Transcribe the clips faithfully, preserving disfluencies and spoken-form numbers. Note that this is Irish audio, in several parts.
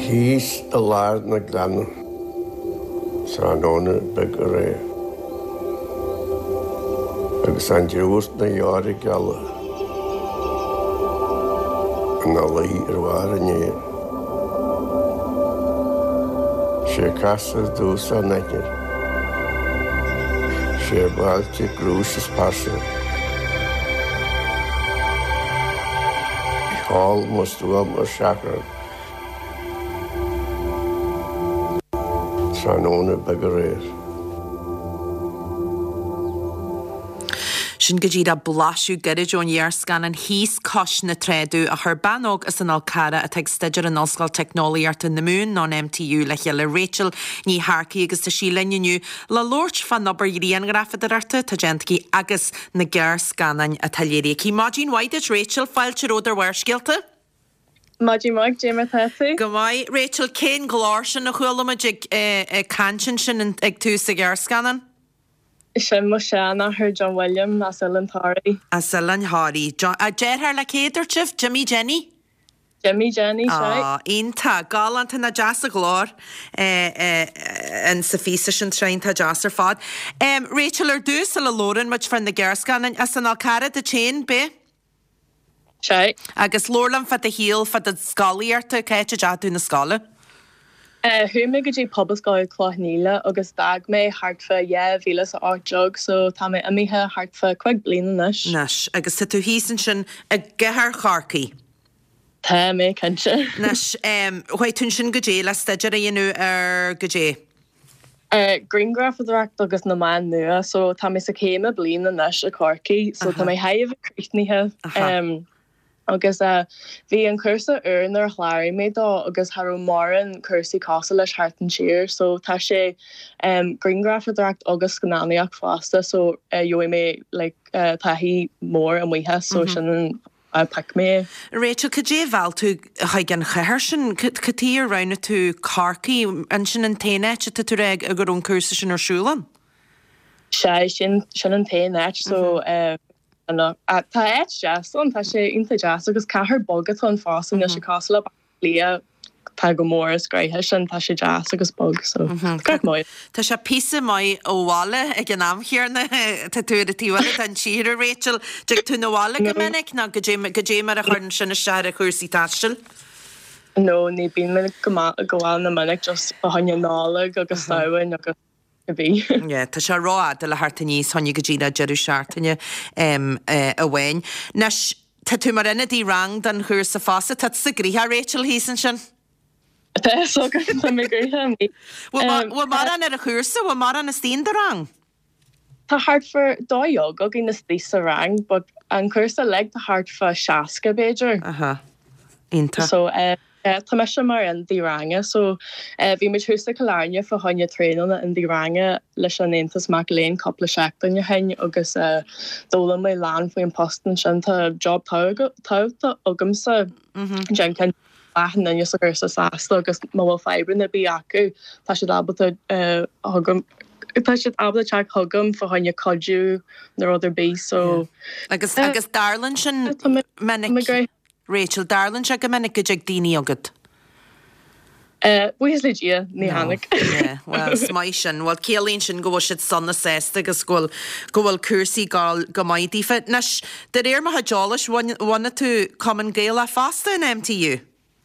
Hís a lár na glanú sa nóna beag a ré. Agus an dúst na yára gala an na laí ar bhar a néir. sé casa dús a neir. sé bhailte grús is páise. I hall mustúam ar seachar. Tróna beag a réir. Sin go dtíad a blasú gairid ón dhearscan an híos cos na tréadú a chur banóg as an alcara a teag staidir an Ollscoil Technoliaart in na mún ná M T U le chéile Rachel ní Harcaí agus tá sí lenneniu le Lord fan nobar íon grafad arta tá gentcí agus na gearscanain a talléirí. Cí Madín Whiteid Rachel fáilte ródar bhaircéalta? Madí mag Jamie Thethy. Go mai Rachel cén glár sin na chuilm ag cansin sin ag tú sa gearscanan? Sin mo seanna her John William as Ellen Hardy. As Ellen Hardy. A déir haar le céidirtih Jimmy Jenny? Jimmy Jenny, Ah, ínta, galanta na jazz a glár an sa físa sin treinta jazz ar fad. Um, Rachel ar dús le Lauren much fan na gearscanan as an alcara de chain be? Sei. Agus Lorlan fad a híal fad a scalaíarta céite jadú na scala? Uh, Hu me go dtí poblascáil clochníile agus dag mé hartfa yeah vílas a jog so tá mé amithe hartfa chuig bliana nas. Nas, agus sa tú hísan sin a gethar Charcaí. Tá mé cynse. Nas, um, chuid tún sin go dé le staidir a dhéanú ar go dé? Uh, Greengraf adracht agus na man nua so tá mé sa céime bliana nas a Corcaí so tá mé haimh críichnithe. Um, agus a bhí an cursa ar ar chláir mé dá agus harú mar an cursaí casa leis hart an siir so tá sé um, Greengraf adracht agus gnáíach fásta so uh, jo mé like, uh, tahí mór an mhuithe so mm-hmm. sin a pic mé. Rachel, could you val to haig an cheir sin catí arrána tú Corcaí an sin an téine te tú reg a gur ón cursa sin ar siúlan? Se sin sin an téine so mm-hmm. uh, No, uh, tá éit jazz an tá sé inta jazz agus cethir bogat an fásan na sé cála lia tá go mór is greithe sin tá sé jazz agus bog so greith móid. Tá sé písa mai óháile ag an amchéarna tá tú a tíhile an siar Rachel deag tú nóháile go minic ná go dé mar a chuann sinna seir a chuirsaí taistil? No, ní bíon minic goháil na minic just a haine nála agus saoin agus Yeah, tá sé rád le harta níos tháinig go ddíad a jeú seaartaine um, uh, a bhain. Nes tá tú mar ina dí rang den chuir sa fása tá sa gríthe Rachel hísan sin? Tá so go mé gríthe mí. Bhfuil mar an ar a chuirsa bhfuil mar an na stíon de rang? Tá hart for dóiog a gin na stíos a rang, but an cursa le tá hart for seaca Beiidir. Aha, ínta. So, uh, Uh, tá me sem mar an dí range, so uh, bhí me thuústa choláne fa haine tréanna an dí range leis an éantas mac léon coppla seachtain a hain agus uh, dóla mé lán faoin postan sin tá job táta agamsa gen cin bachan in sa gur sa sásta agus má bhfuil fibrin na bí acu tá sé dábata agam Tá sé abla teag thugam fa haine codú na other bí so agus agus darlan sin minic Rachel, darlan se go minic go ag daoine agad? Buhas le dia ní hanig. Well, smai sin. Well, célíonn sin go bhfuil siad sanna sésta agus go bhfuil cursaí go maidí fe. Nes, de réir mar hadálas bhaina tú Common Gael a fásta in M T U?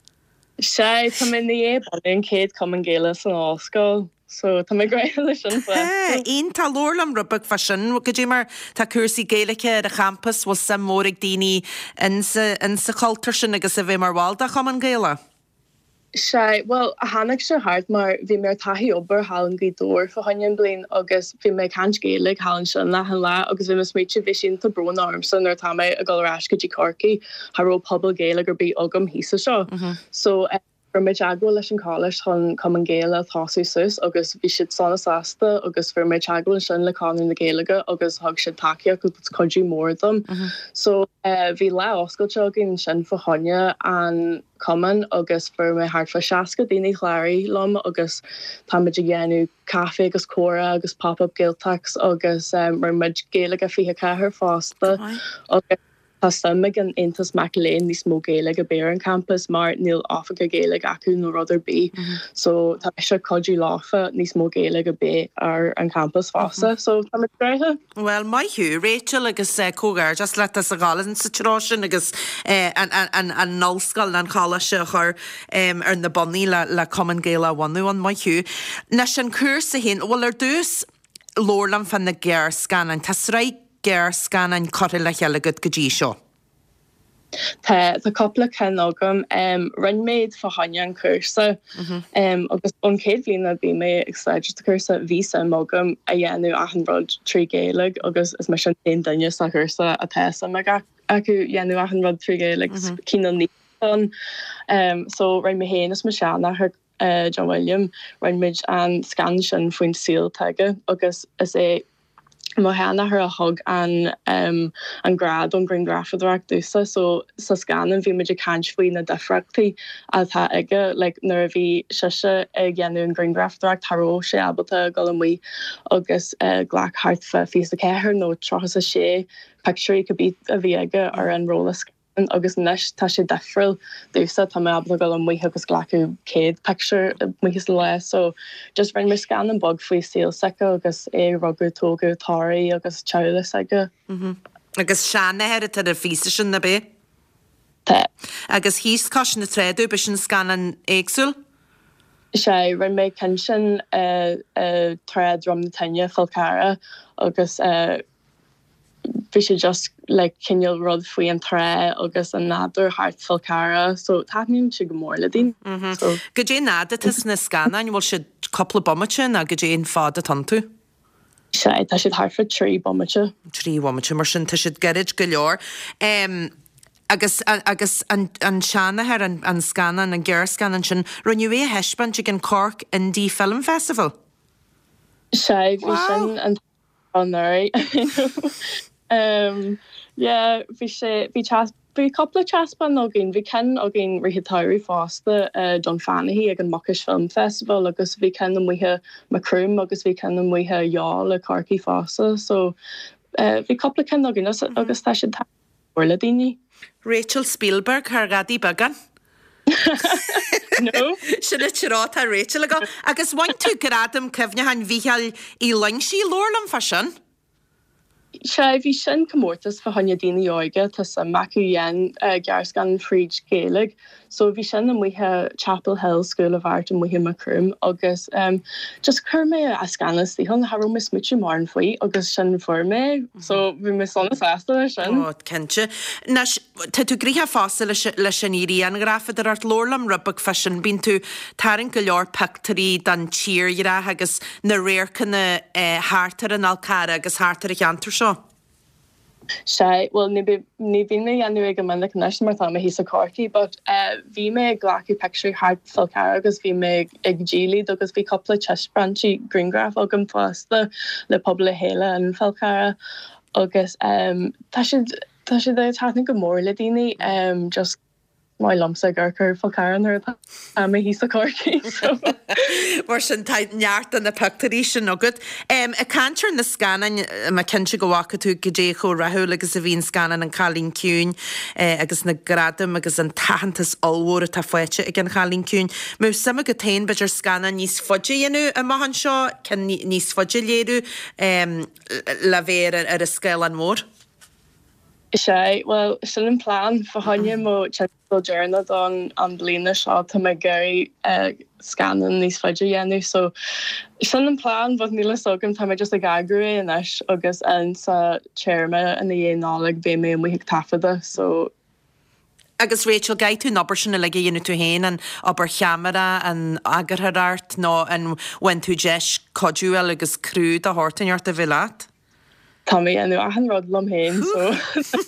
Se, tá min é balún céad Common Gael san Ollscoil. So, tá mé greith lei sin. Íon tá lórlam rubach fa sin, go dtí mar tá cursaí Gaeilge a campus bhfuil sam mór ag daoine in sa cultúir sin agus a bheith mar bháil a Common Gael? Se, well, a hannig se hart mar bhí mé taí obair hálan go dúir fa hain blin agus bhí mé cant Gaeilge hálan sin le an le agus bhí me sméite bhí sin tá brún armsan ar tá mé a gáilrás go dtí Corcaí haró pobl Gaeilge gur bí agam hísa seo. So, for me agul leis an college chun Common Gael a thosú sus agus bhí siad sanna sásta agus for me agul sin le cáin na Gaeilge agus thug siad takeíach agus codú mór dom. So bhí le oscailte gin sin fa haine an Common agus for me hart fa seaca daoine chláirí lom agus táid ghéanú cafe agus córa agus pop-up Gaeltax agus mar mid Gaeilge fiche cethir fásta agus Tá samig an intas Maclean ní smó Gaeilge a bear an campus mar níl áfacha Gaeilge acu nó rudder bí. So tá se codú láfa ní smó Gaeilge a bé ar an campus fása, so tá greithe. Well, mai hiú, Rachel agus uh, cógar, just let us a galan situation agus uh, an, an, an, an nolsgal an chala se chur um, ar na bonní le, le Common Gael a wanu an mai hiú. Na sin cursa hin, well ar dus lorlam fan na ger scanan, tas rai ger scanan corri le heala gud gadí seo. Tá Tá coppla cen agam um, rinméid fa haine an cursa um, agus an céad blina bí mé excited de cursa vísa mogam a dhéanú achanrod trí Gaeilge agus is mar sin ein daine sa cursa a tesa me acu dhéanú achanrod trí Gaeilge cían ní an um, so rin mé héanas me seanna her uh, John William rinmid an scan sin foin síl teige agus is é Má hena her a hug an um, an grad on Green Graffadracht dusa, so sa scanan vi meidir canchfuí na defrachtaí a tá ige like, nuair bhí siise ag ghéanú an Green Graffadracht tharó sé abalta go an mí agus uh, ghlach hart fa fís a céhir nó trochas a sé picturí go bí a bhí aige ar an róla agus nes tá sé defriil dúsa tá me abla go an mí agus glacu céad picture muchas le, so just rin me scan an bog faoi síl seca agus é rugú tógu táirí agus telas aige. Agus seanna head ar a físa sin na bé? Tá. Agus hís cos na tréadú be sin scan an éagsúil? sé rin mé cin sin uh, uh, tréad rom na taine Falcara agus uh, fi sé just like cinneal rud faoi an tre agus an nádor hart Falcara, so tánín si go mór le dín. So go dé náda tas na scanan bhil si coppla bommate a go dé fád a tantu? sé tá siad harfa trí bommate. Trí bommate mar sin tá siad gerid go leor. Um, agus agus an, an seanna her an, an scanan an ger scanan sin runniu é heispan si gin Cork Indie Film Festival? sé bhí sin an honorí. Um, yeah, vi sé vi chas vi couple chaspan agin vi ken agin rihitári fásta uh, Don Fanahy ag an Muckish Film Festival agus vi ken am muhe Macroom agus vi ken am muhe ja le Carky fásta, so uh, vi couple ken agin mm-hmm. agus tá sé orla dini. Rachel Spielberg har gadi bagan? No. Sinna tirátá Rachel ago agus bhain tú gradam cefne han bhíheal í langsí lorlam fashion? sé bhí sin commórtas fa hanne daoine óige tá sa macu dhéan uh, gearscan Fríd Gaeilge, so bhí sin am muthe Chapel Hill School of Art an muthe Macroom agus um, just chur mé a scanas tí hon harú mis muú mar an faoi agus sin for mé, so bhí mis sonna festa sin. Ó, cente. Nas, tá tú gríthe fása le sin írí an grafad ar art lorlam rubbag fashion bín tú tarin go leor pictarí dan tír ira agus na réircanna uh, hátar an Alcara agus hátar a cheantar seo. sé well ní bhí mé anú ag man na connection mar tá hí a Corky, but bhí mé glacu picture hart Falcara agus bhí mé ag Gílí agus bhí coppla chest branchí Greengraf agam fásta le pobl héile an Falcara agus um, tá si tá si tána go mór le daoine um, just mai lomsa gurcur Falcara ar a mé hí a Corky. Mar sin taid neart an na pictarí sin agad. Um, a cantar na scanan ma cinse go bhacha tú go dé cho rathúil agus a bhíon scanan an Chalín Ciún uh, agus na gradam agus an tahantas allhór a tá foiite ag an Chalín Ciún. Mú sama go tain beidir scanan níos fodde dhéanú a mahan seo cin níos fodde léadú um, le bhéir ar a scéil an mór? sé well sin an plán fa hanne mo Chapel Journal an an blina seo tá me geirí uh, scanan níos feidir dhéanú, so sin an plán bud níla sogam tá me just a gagrú in is agus an sa chairma in dhé náleg bé mé muhiigh tafada, so agus Rachel gai tú nabar sinna le dhéanú tú héin an aber cheamara an agarthart nó an wen tú jeis codúil agus crúd a hortainart a bhilát? Tá mé anú a an rod lom héin, so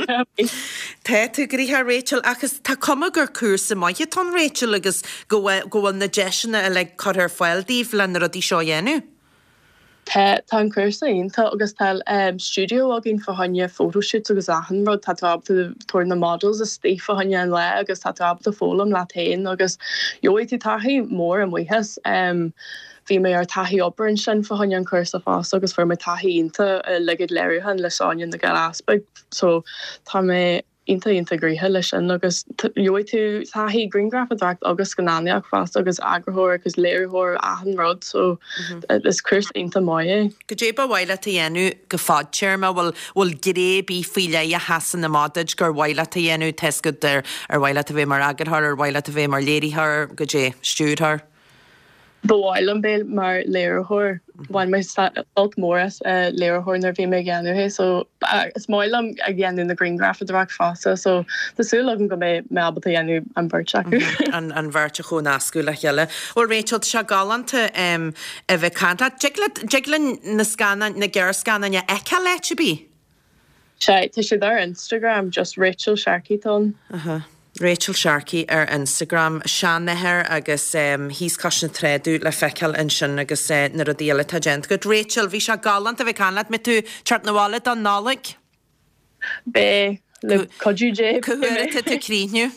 Tá tú gríthe Rachel agus tá cuma gur cuasa maithe tá Rachel agus go bhfuil na deisina a le chuir foiildíh lena a dí seo dhéanú? Tá an cuasaínta agus tal um, studio a gin fahanne photoshoot agus ahan rod tá ab to na models a stí fahanne an le agus tá ab de fólam latéin agus joiti tahi mór an muhas um, Bhí mé ar taí op an sin fahanne an cuasa fás agus fu me taíínta legid leirhan le sáin na gal aspect so tá mé inta integríthe lei sin agus joid tú taí greengraph adracht agus gannaíach fast agus agrahor agus léirhor ahan rod so is curs inta mai. Go dé ba bhile a dhéanú go fád tíirma bhfuil bhfuil grébí fuiile a hasan na madaid gur bhile a dhéanú tescud ar bhile a bhéh mar agadth ar bhile a bhéh mar léirithar go dé stúdthar. Bhhailm bé mar léirthir bhain mé alt móras léirthir nar bhí mé gceanú so is máilm a gceanú na greengraph adracht fása so tásúla go mé me abal a dhéanú an bhirteach. An an bhirte chu nascú le cheile. Ó Rachel se galanta a bheith canta Jiglan na scanna na ggéir scanna eice leite bí? Se tá sé ar Instagram just Rachel Sharkeyton. Uh-huh. Rachel Sharkey ar Instagram sean nethir agus um, hís cos na tréadú le feiceal in sin agus uh, na rodíala tá gent. Good Rachel, bhí se galant a bheith canad me tú teart na bhála don nálaigh? Bé, le codú dé. Cúhuiirte tú críniu?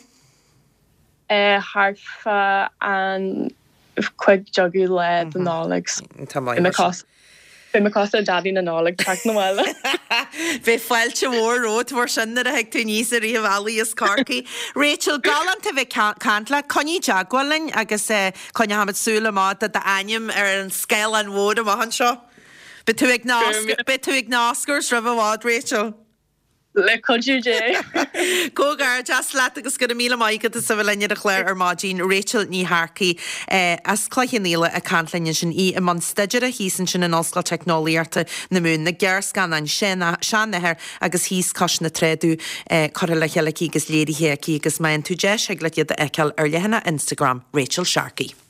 Harfa an chuig jogú le don nálaigh. Tá mai. Bé me costa dadí na nálaigh teach na bhála. Bhí fáilte mór rót mór sin ar a heag tú níos ar íomhhaí is carcaí. Rachel, galant a bheith cantla, coní deagháilin agus coine hamad súla mád a d'aim ar an scéil an mhód a bhahan seo. Be tú ag náscúr sribh bhád, Rachel? Le codú dé. Cógar just leat agus go míle maigad a sa bhfuiline a chléir ar mádín Rachel ní Harkey as chluicheníile a cantlaine sin í a man staidir a hísan sin an Oscail Technoliarta na mún na ggéir scanan sean nethir agus hís cos na tréadú chora le chealaí agus léirithe agus main tú deis ag le iad a eiceal ar lehanana Instagram Rachel Sharkey.